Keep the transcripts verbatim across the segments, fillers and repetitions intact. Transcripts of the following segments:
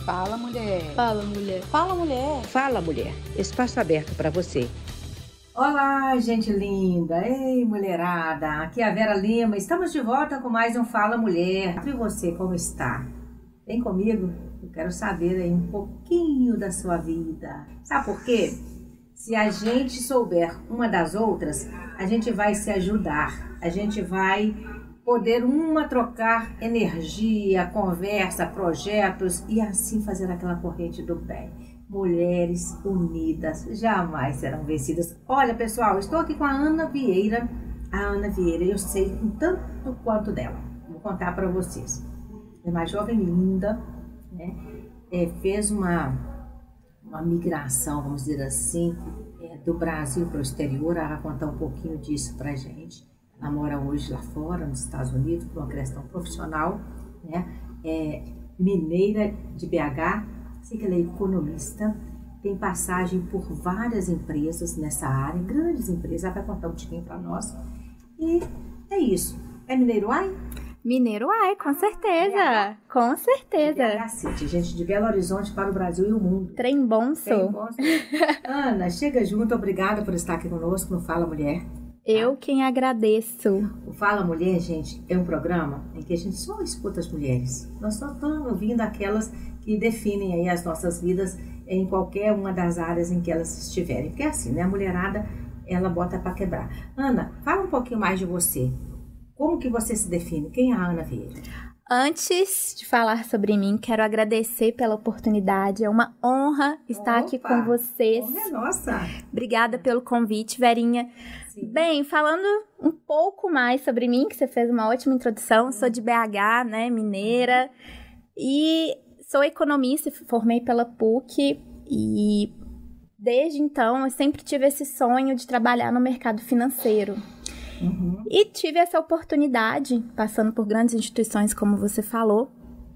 Fala, mulher. Fala, mulher. Fala, mulher. Fala, mulher. Espaço aberto para você. Olá, gente linda. Ei, mulherada. Aqui é a Vera Lima. Estamos de volta com mais um Fala Mulher. E você, como está? Vem comigo? Eu quero saber aí um pouquinho da sua vida. Sabe por quê? Se a gente souber uma das outras, a gente vai se ajudar. A gente vai poder uma trocar energia, conversa, projetos e assim fazer aquela corrente do bem. Mulheres unidas jamais serão vencidas. Olha, pessoal, estou aqui com a Ana Vieira. A Ana Vieira, eu sei um tanto quanto dela. Vou contar para vocês. É uma jovem linda, né? É, fez uma, uma migração, vamos dizer assim, é, do Brasil para o exterior. Ela vai contar um pouquinho disso para a gente. Ela mora hoje lá fora, nos Estados Unidos, por uma questão profissional, né? É mineira de B H, sei que ela é economista, tem passagem por várias empresas nessa área, grandes empresas, ela vai contar um pouquinho para nós. E é isso. É Mineiruai? Mineiruai, com certeza, B H? Com certeza. B H City, gente, de Belo Horizonte para o Brasil e o mundo. Trem bom, sou. Ana, chega junto, obrigada por estar aqui conosco no Fala Mulher. Eu quem agradeço. O Fala Mulher, gente, é um programa em que a gente só escuta as mulheres. Nós só estamos ouvindo aquelas que definem aí as nossas vidas em qualquer uma das áreas em que elas estiverem. Porque é assim, né? A mulherada, ela bota para quebrar. Ana, fala um pouquinho mais de você. Como que você se define? Quem é a Ana Vieira? Antes de falar sobre mim, quero agradecer pela oportunidade. É uma honra estar Opa, aqui com vocês. Honra é nossa. Obrigada pelo convite, Verinha. Sim. Bem, falando um pouco mais sobre mim, que você fez uma ótima introdução. Sou de B H, né, mineira. E sou economista, formei pela P U C. E desde então eu sempre tive esse sonho de trabalhar no mercado financeiro. Uhum. E tive essa oportunidade, passando por grandes instituições, como você falou.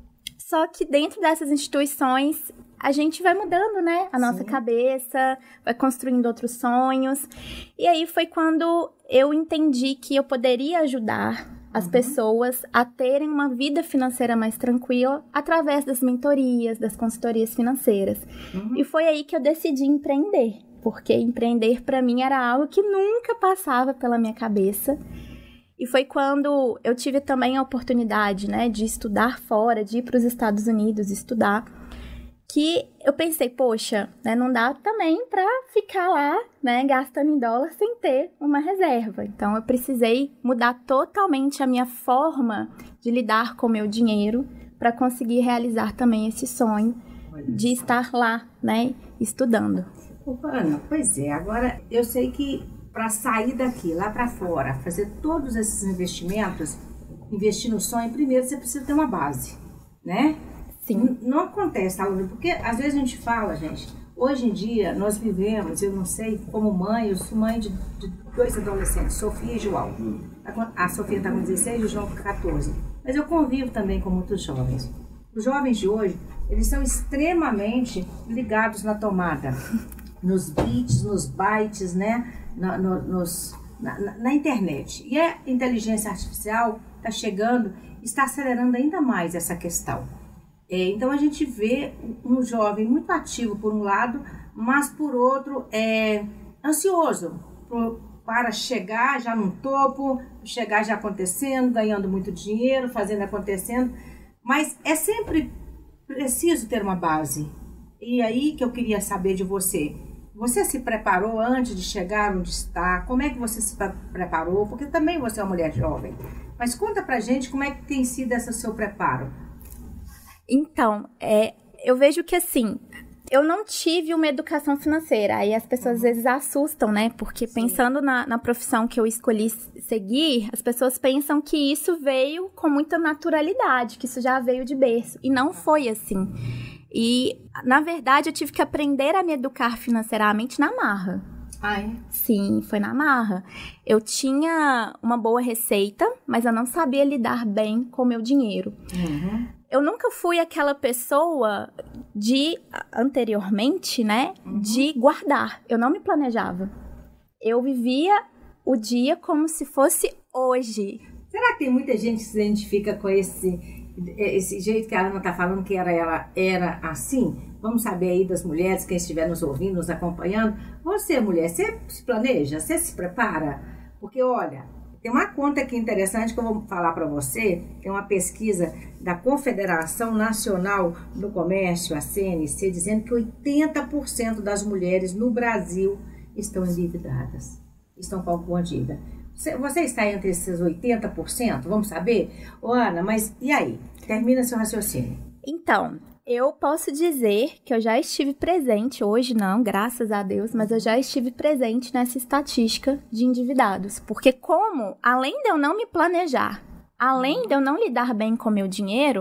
Só que dentro dessas instituições, a gente vai mudando, né? A nossa Sim. cabeça, vai construindo outros sonhos. E aí foi quando eu entendi que eu poderia ajudar as uhum. pessoas a terem uma vida financeira mais tranquila através das mentorias, das consultorias financeiras. Uhum. E foi aí que eu decidi empreender. Porque empreender para mim era algo que nunca passava pela minha cabeça. E foi quando eu tive também a oportunidade, né, de estudar fora, de ir para os Estados Unidos estudar, que eu pensei, poxa, né, não dá também para ficar lá, né, gastando em dólar sem ter uma reserva. Então eu precisei mudar totalmente a minha forma de lidar com o meu dinheiro para conseguir realizar também esse sonho de estar lá, né, estudando. Ana, pois é, agora eu sei que para sair daqui, lá para fora, fazer todos esses investimentos, investir no sonho, primeiro você precisa ter uma base, né? Sim. N- não acontece, aluno, porque às vezes a gente fala, gente, hoje em dia nós vivemos, eu não sei, como mãe, eu sou mãe de, de dois adolescentes, Sofia e João. A Sofia está com dezesseis e o João com catorze. Mas eu convivo também com muitos jovens. Os jovens de hoje, eles são extremamente ligados na tomada. Nos bits, nos bytes, né? Na, no, nos, na, na internet. E a inteligência artificial está chegando, está acelerando ainda mais essa questão. É, então a gente vê um jovem muito ativo por um lado, mas por outro é ansioso por, para chegar já no topo, chegar já acontecendo, ganhando muito dinheiro, fazendo acontecendo. Mas é sempre preciso ter uma base. E aí que eu queria saber de você. Você se preparou antes de chegar onde está? Como é que você se preparou? Porque também você é uma mulher jovem. Mas conta pra gente como é que tem sido esse seu preparo. Então, é, eu vejo que assim, eu não tive uma educação financeira. Aí as pessoas às vezes assustam, né? Porque Sim. pensando na, na profissão que eu escolhi seguir, as pessoas pensam que isso veio com muita naturalidade, que isso já veio de berço. E não foi assim. E, na verdade, eu tive que aprender a me educar financeiramente na marra. Ah, é? Sim, foi na marra. Eu tinha uma boa receita, mas eu não sabia lidar bem com o meu dinheiro. Uhum. Eu nunca fui aquela pessoa de, anteriormente, né, uhum. de guardar. Eu não me planejava. Eu vivia o dia como se fosse hoje. Será que tem muita gente que se identifica com esse... esse jeito que a Ana está falando que era, ela era assim, vamos saber aí das mulheres, quem estiver nos ouvindo, nos acompanhando. Você, mulher, você se planeja? Você se prepara? Porque, olha, tem uma conta aqui interessante que eu vou falar para você, tem uma pesquisa da Confederação Nacional do Comércio, a C N C, dizendo que oitenta por cento das mulheres no Brasil estão endividadas, estão com alguma dívida. Você está entre esses oitenta por cento? Vamos saber? Ô, Ana, mas e aí? Termina seu raciocínio. Então, eu posso dizer que eu já estive presente, hoje não, graças a Deus, mas eu já estive presente nessa estatística de endividados. Porque como, além de eu não me planejar, além de eu não lidar bem com o meu dinheiro,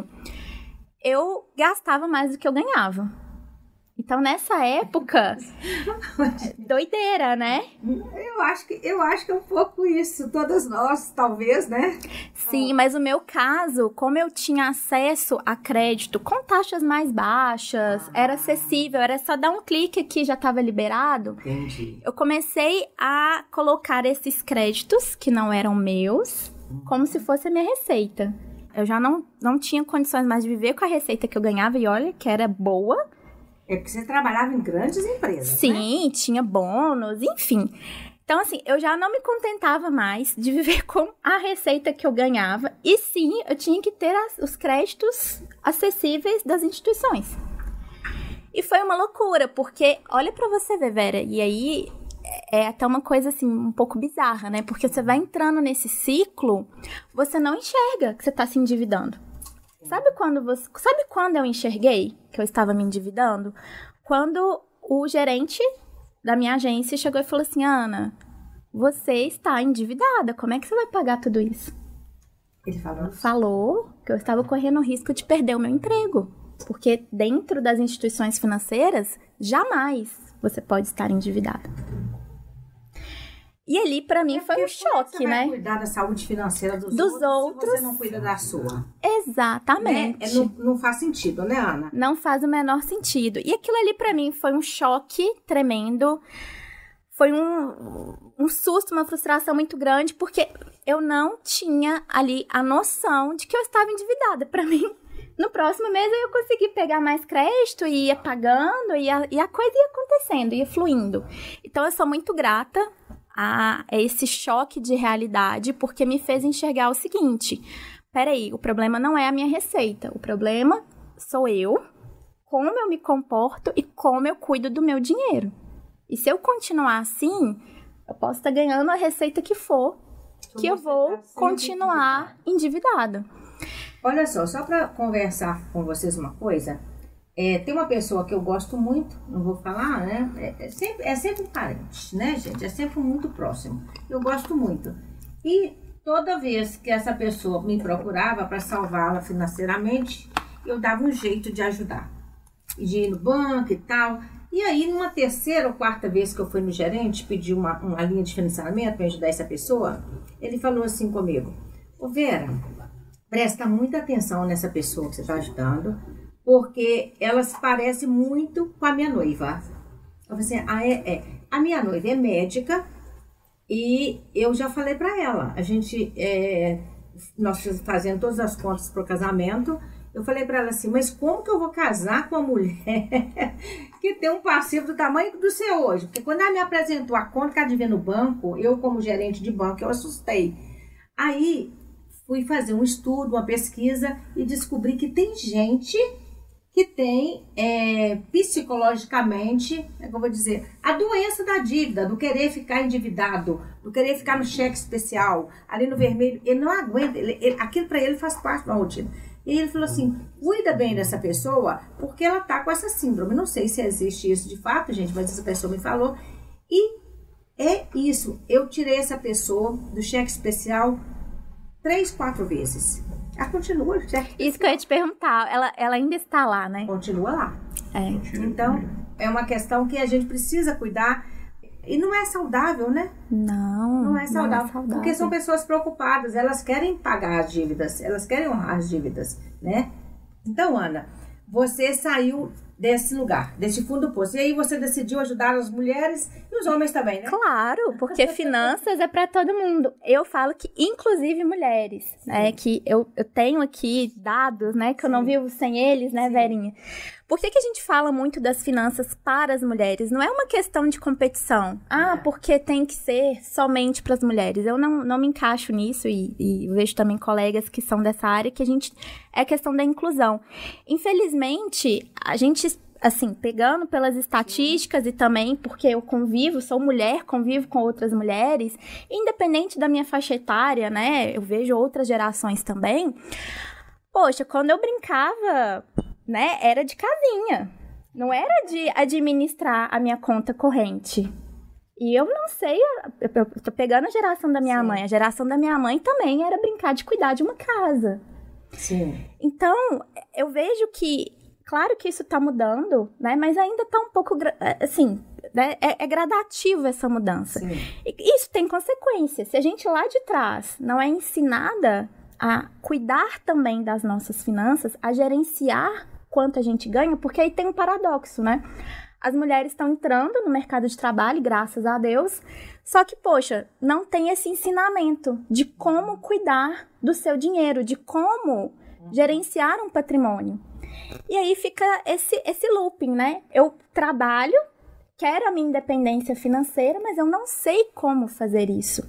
eu gastava mais do que eu ganhava. Então, nessa época, doideira, né? Eu acho, que, eu acho que é um pouco isso. Todas nós, talvez, né? Sim, mas o meu caso, como eu tinha acesso a crédito com taxas mais baixas, ah. era acessível, era só dar um clique aqui, já estava liberado. Entendi. Eu comecei a colocar esses créditos, que não eram meus, uhum. como se fosse a minha receita. Eu já não, não tinha condições mais de viver com a receita que eu ganhava, e olha, que era boa. É porque você trabalhava em grandes empresas, Sim, né? Tinha bônus, enfim. Então, assim, eu já não me contentava mais de viver com a receita que eu ganhava. E sim, eu tinha que ter as, os créditos acessíveis das instituições. E foi uma loucura, porque, olha pra você ver, Vera, e aí é até uma coisa, assim, um pouco bizarra, né? Porque você vai entrando nesse ciclo, você não enxerga que você tá se endividando. Sabe quando você, sabe quando eu enxerguei que eu estava me endividando? Quando o gerente da minha agência chegou e falou assim: Ana, você está endividada, como é que você vai pagar tudo isso? Ele falou? Falou que eu estava correndo o risco de perder o meu emprego. Porque dentro das instituições financeiras, jamais você pode estar endividada. E ali, pra mim, é foi um choque, você né? Vai cuidar da saúde financeira dos, dos outros, outros se você não cuida da sua. Exatamente. Né? É, não, não faz sentido, né, Ana? Não faz o menor sentido. E aquilo ali, pra mim, foi um choque tremendo. Foi um, um susto, uma frustração muito grande, porque eu não tinha ali a noção de que eu estava endividada. Pra mim, no próximo mês eu ia conseguir pegar mais crédito e ia pagando, e a, e a coisa ia acontecendo, ia fluindo. Então, eu sou muito grata a esse choque de realidade, porque me fez enxergar o seguinte: peraí, o problema não é a minha receita, o problema sou eu, como eu me comporto e como eu cuido do meu dinheiro. E se eu continuar assim, eu posso estar ganhando a receita que for, que eu vou continuar endividada. Olha só, só para conversar com vocês uma coisa, É, tem uma pessoa que eu gosto muito, não vou falar, né? É, é, sempre, é sempre um parente, né, gente? É sempre muito próximo. Eu gosto muito. E toda vez que essa pessoa me procurava para salvá-la financeiramente, eu dava um jeito de ajudar. De ir no banco e tal. E aí, numa terceira ou quarta vez que eu fui no gerente, pedir uma, uma linha de financiamento para ajudar essa pessoa, ele falou assim comigo: Ô Vera, presta muita atenção nessa pessoa que você está ajudando, porque ela se parece muito com a minha noiva. Eu falei assim: ah, é, é. A minha noiva é médica e eu já falei para ela, a gente, é, nós fazendo todas as contas para o casamento, eu falei para ela assim: mas como que eu vou casar com uma mulher que tem um passivo do tamanho do seu hoje? Porque quando ela me apresentou a conta que ela devia no banco, eu como gerente de banco, eu assustei. Aí fui fazer um estudo, uma pesquisa e descobri que tem gente que tem é, psicologicamente, é que eu vou dizer, a doença da dívida, do querer ficar endividado, do querer ficar no cheque especial, ali no vermelho. Ele não aguenta, ele, ele, aquilo para ele faz parte da rotina. E ele falou assim: cuida bem dessa pessoa, porque ela tá com essa síndrome. Não sei se existe isso de fato, gente, mas essa pessoa me falou. E é isso, eu tirei essa pessoa do cheque especial três, quatro vezes. Ela continua. Isso que eu ia te perguntar, ela, ela ainda está lá, né? Continua lá. É. Então, é uma questão que a gente precisa cuidar. E não é saudável, né? Não, não é saudável. Não é saudável. Porque são pessoas preocupadas, elas querem pagar as dívidas, elas querem honrar as dívidas, né? Então, Ana, você saiu desse lugar, desse fundo do poço. E aí você decidiu ajudar as mulheres e os homens também, né? Claro, porque finanças é para todo mundo. Eu falo que, inclusive, mulheres, Sim. né? Que eu, eu tenho aqui dados, né? Que Sim. eu não vivo sem eles, né, Sim. Verinha? Por que que a gente fala muito das finanças para as mulheres? Não é uma questão de competição. Ah, é. porque tem que ser somente para as mulheres. Eu não, não me encaixo nisso e, e vejo também colegas que são dessa área que a gente... É questão da inclusão. Infelizmente, a gente... Assim, pegando pelas estatísticas e também porque eu convivo, sou mulher, convivo com outras mulheres, independente da minha faixa etária, né? Eu vejo outras gerações também. Poxa, quando eu brincava, né, era de casinha. Não era de administrar a minha conta corrente. E eu não sei, eu tô pegando a geração da minha Sim. mãe. A geração da minha mãe também era brincar de cuidar de uma casa. Sim. Então, eu vejo que claro que isso tá mudando, né? Mas ainda tá um pouco, assim, né? é, é gradativo essa mudança. Sim. E isso tem consequências. Se a gente lá de trás não é ensinada a cuidar também das nossas finanças, a gerenciar quanto a gente ganha, porque aí tem um paradoxo, né? As mulheres estão entrando no mercado de trabalho, graças a Deus, só que, poxa, não tem esse ensinamento de como cuidar do seu dinheiro, de como gerenciar um patrimônio. E aí fica esse, esse looping, né? Eu trabalho, quero a minha independência financeira, mas eu não sei como fazer isso.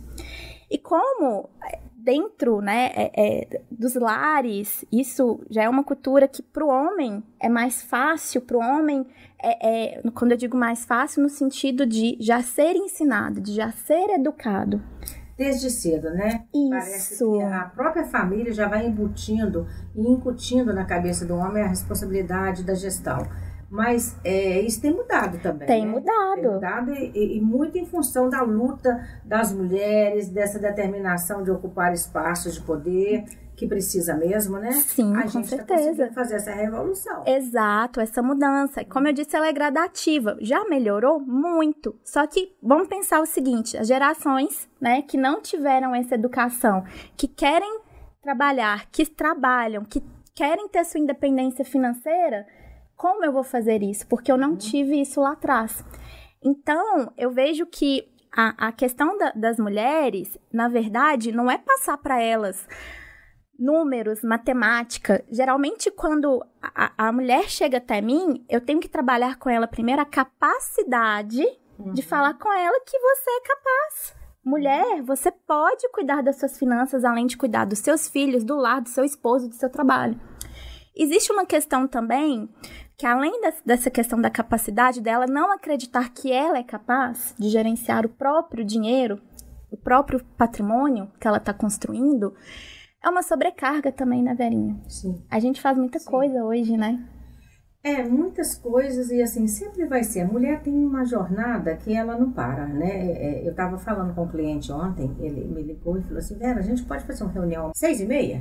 E como dentro, né, é, é, dos lares, isso já é uma cultura que para o homem é mais fácil, para o homem, é, é, quando eu digo mais fácil, no sentido de já ser ensinado, de já ser educado. Desde cedo, né? Isso. Parece que a própria família já vai embutindo e incutindo na cabeça do homem a responsabilidade da gestão. Mas é, isso tem mudado também. Tem né? mudado. Tem mudado e, e muito em função da luta das mulheres, dessa determinação de ocupar espaços de poder, que precisa mesmo, né? Sim, a com gente certeza. Tá conseguindo fazer essa revolução. Exato, essa mudança. Como eu disse, ela é gradativa. Já melhorou muito. Só que vamos pensar o seguinte, as gerações, né, que não tiveram essa educação, que querem trabalhar, que trabalham, que querem ter sua independência financeira, como eu vou fazer isso? Porque eu não tive isso lá atrás. Então, eu vejo que a, a questão da, das mulheres, na verdade, não é passar para elas números, matemática. Geralmente, quando a, a mulher chega até mim, eu tenho que trabalhar com ela primeiro a capacidade uhum. de falar com ela que você é capaz. Mulher, você pode cuidar das suas finanças, além de cuidar dos seus filhos, do lar, do seu esposo, do seu trabalho. Existe uma questão também, que além dessa questão da capacidade dela não acreditar que ela é capaz de gerenciar o próprio dinheiro, o próprio patrimônio que ela está construindo, é uma sobrecarga também, né, Verinha? Sim. A gente faz muita Sim. coisa hoje, né? É, muitas coisas e assim, sempre vai ser. A mulher tem uma jornada que ela não para, né? É, eu estava falando com um cliente ontem, ele me ligou e falou assim, Vera, a gente pode fazer uma reunião seis e meia?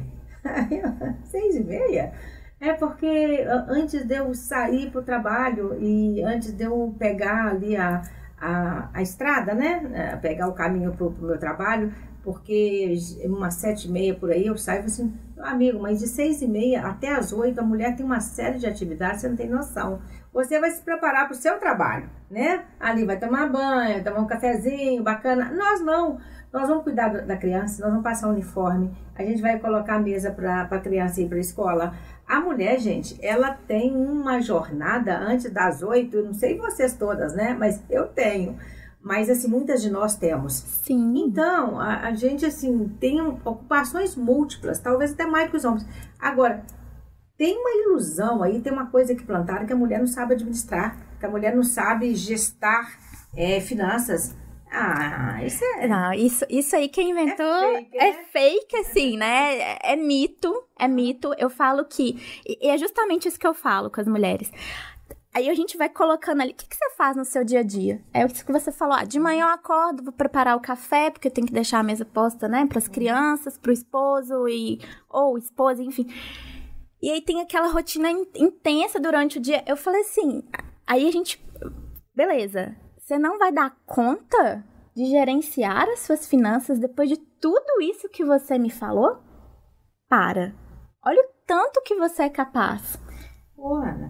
Seis e meia? É porque antes de eu sair para o trabalho e antes de eu pegar ali a, a, a estrada, né? Pegar o caminho para o meu trabalho, porque umas sete e meia por aí eu saio e falo assim, amigo, mas de seis e meia até as oito a mulher tem uma série de atividades, você não tem noção. Você vai se preparar para o seu trabalho, né? Ali vai tomar banho, tomar um cafezinho, bacana. Nós não. Nós vamos cuidar da criança, nós vamos passar uniforme, a gente vai colocar a mesa para a criança ir para a escola. A mulher, gente, ela tem uma jornada antes das oito, eu não sei vocês todas, né? Mas eu tenho. Mas, assim, muitas de nós temos. Sim. Então, a, a gente, assim, tem um, ocupações múltiplas, talvez até mais que os homens. Agora, tem uma ilusão aí, tem uma coisa que plantaram que a mulher não sabe administrar, que a mulher não sabe gestar é, finanças. Ah, isso é... Não, isso, isso aí quem inventou é fake, né? é fake, assim, né? É, é mito, é mito. Eu falo que... E é justamente isso que eu falo com as mulheres. Aí a gente vai colocando ali, o que, que você faz no seu dia a dia? É isso que você falou, ah, de manhã eu acordo, vou preparar o café, porque eu tenho que deixar a mesa posta, né? Para as crianças, para o esposo, e, ou esposa, enfim. E aí tem aquela rotina in, intensa durante o dia. Eu falei assim, aí a gente... Beleza, você não vai dar conta de gerenciar as suas finanças depois de tudo isso que você me falou? Para. Olha o tanto que você é capaz. Ô, Ana,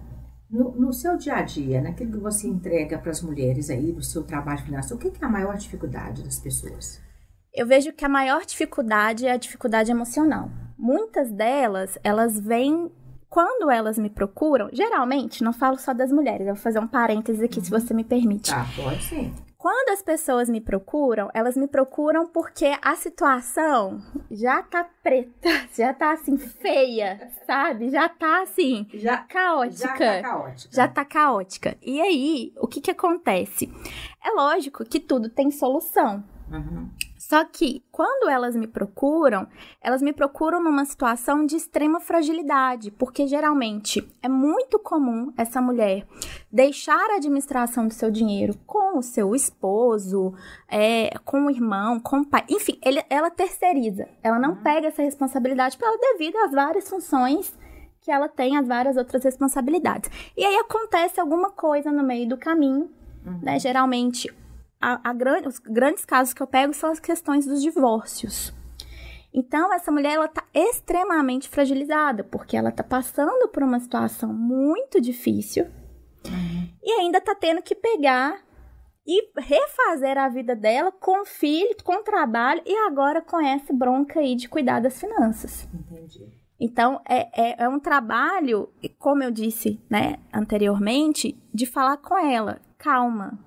No, no seu dia a dia, naquilo que você entrega para as mulheres aí, no seu trabalho financeiro, o que, que é a maior dificuldade das pessoas? Eu vejo que a maior dificuldade é a dificuldade emocional. Muitas delas, elas vêm, quando elas me procuram, geralmente, não falo só das mulheres, eu vou fazer um parênteses aqui, uhum. se você me permite. Tá, pode sim. Quando as pessoas me procuram, elas me procuram porque a situação já tá preta, já tá assim, feia, sabe? Já tá assim, já, caótica. Já tá caótica. Já tá caótica. E aí, o que que acontece? É lógico que tudo tem solução. Uhum. Só que, quando elas me procuram, elas me procuram numa situação de extrema fragilidade, porque geralmente é muito comum essa mulher deixar a administração do seu dinheiro com o seu esposo, é, com o irmão, com o pai, enfim, ele, ela terceiriza, ela não uhum. pega essa responsabilidade para ela devido às várias funções que ela tem, às várias outras responsabilidades. E aí acontece alguma coisa no meio do caminho, uhum. né, geralmente... A, a gran, os grandes casos que eu pego são as questões dos divórcios. Então, essa mulher, ela tá extremamente fragilizada, porque ela tá passando por uma situação muito difícil uhum. e ainda tá tendo que pegar e refazer a vida dela com filho, com trabalho e agora com essa bronca aí de cuidar das finanças. Entendi. Então, é, é, é um trabalho, como eu disse, né, anteriormente, de falar com ela, calma.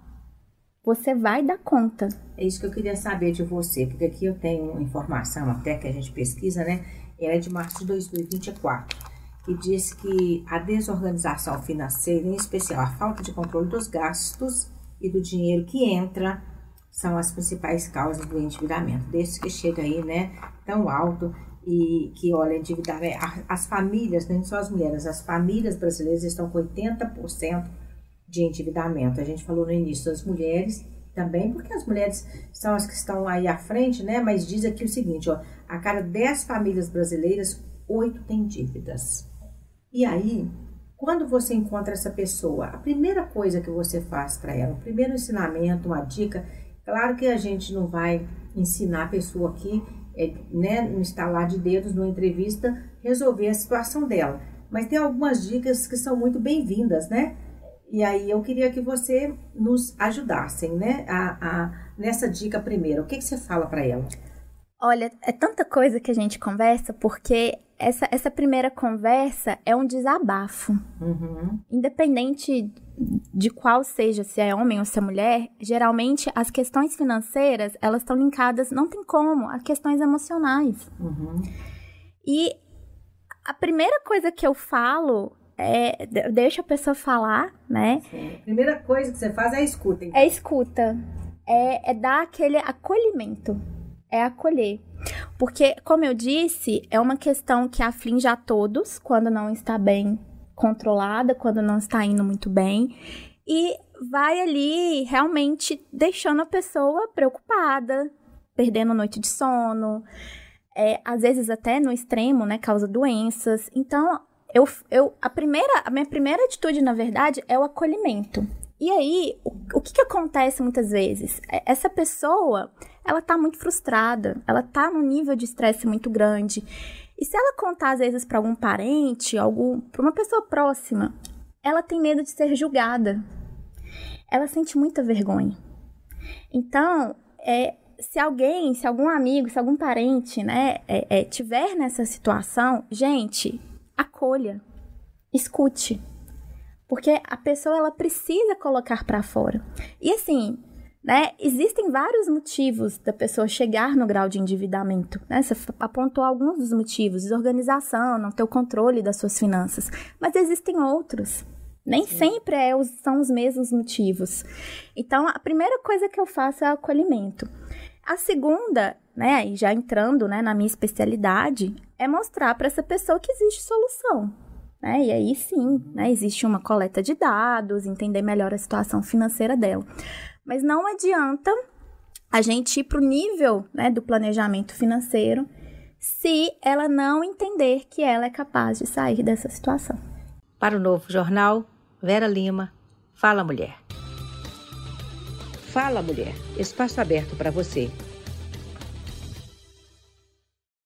Você vai dar conta. É isso que eu queria saber de você, porque aqui eu tenho informação até que a gente pesquisa, né? Ela é de março de dois mil e vinte e quatro, que diz que a desorganização financeira, em especial a falta de controle dos gastos e do dinheiro que entra, são as principais causas do endividamento. Desde que chega aí, né, tão alto e que, olha, endividar, né, as famílias, nem só as mulheres, as famílias brasileiras estão com oitenta por cento de endividamento. A gente falou no início das mulheres também, porque as mulheres são as que estão aí à frente, né? Mas diz aqui o seguinte, ó, a cada dez famílias brasileiras, oito têm dívidas. E aí, quando você encontra essa pessoa, a primeira coisa que você faz para ela, o primeiro ensinamento, uma dica, claro que a gente não vai ensinar a pessoa aqui, é, né, no estalar de dedos, numa entrevista, resolver a situação dela. Mas tem algumas dicas que são muito bem-vindas, né? E aí eu queria que você nos ajudassem, né, a, a, nessa dica primeiro. O que, que você fala para ela? Olha, é tanta coisa que a gente conversa, porque essa, essa primeira conversa é um desabafo. Uhum. Independente de qual seja, se é homem ou se é mulher, geralmente as questões financeiras, elas estão linkadas, não tem como, a questões emocionais. Uhum. E a primeira coisa que eu falo... É, deixa a pessoa falar, né? Sim. A primeira coisa que você faz é a escuta. Então. É escuta. É, é dar aquele acolhimento. É acolher. Porque, como eu disse, é uma questão que aflige a todos quando não está bem controlada, quando não está indo muito bem. E vai ali realmente deixando a pessoa preocupada, perdendo noite de sono. É, às vezes até no extremo, né? Causa doenças. Então... Eu, eu, a, primeira, a minha primeira atitude, na verdade, é o acolhimento. E aí, o, o que, que acontece muitas vezes? Essa pessoa, ela tá muito frustrada, ela tá num nível de estresse muito grande. E se ela contar, às vezes, para algum parente, algum, para uma pessoa próxima, ela tem medo de ser julgada. Ela sente muita vergonha. Então, é, se alguém, se algum amigo, se algum parente, né, é, é, tiver nessa situação, gente... acolha, escute, porque a pessoa ela precisa colocar para fora. E assim, né, existem vários motivos da pessoa chegar no grau de endividamento, né? Você apontou alguns dos motivos: desorganização, não ter o controle das suas finanças, mas existem outros. Nem Sim. sempre é, são os mesmos motivos. Então, a primeira coisa que eu faço é o acolhimento. A segunda, né, e já entrando, né, na minha especialidade, é mostrar para essa pessoa que existe solução, né? E aí sim, né, existe uma coleta de dados, entender melhor a situação financeira dela. Mas não adianta a gente ir para o nível, né, do planejamento financeiro se ela não entender que ela é capaz de sair dessa situação. Para o Novo Jornal, Vera Lima, Fala Mulher. Fala Mulher, espaço aberto para você.